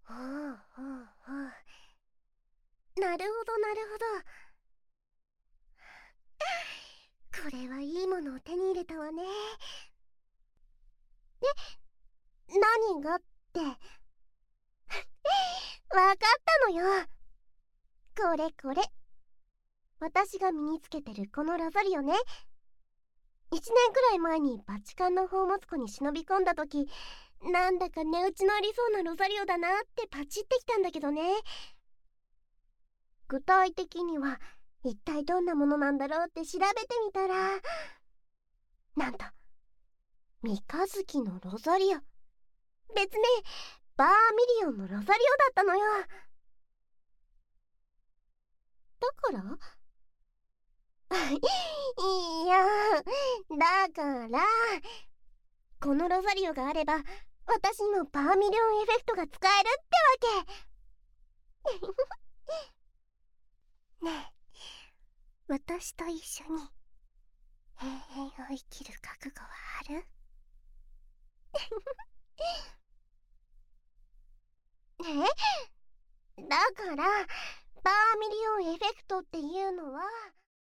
ほうほうほう。なるほどなるほど。これはいいものを手に入れたわね。何がって。わかったのよ。これこれ。私が身につけてるこのロザリオね。1年くらい前にバチカンの宝物庫に忍び込んだ時、なんだか値打ちのありそうなロザリオだなってパチってきたんだけどね。具体的には一体どんなものなんだろうって調べてみたら、なんと三日月のロザリオ、別名バーミリオンのロザリオだったのよ。だからいや、だからこのロザリオがあれば私にもバーミリオンエフェクトが使えるってわけ。ねえ、私と一緒に永遠を生きる覚悟はある？だからバーミリオンエフェクトっていうのは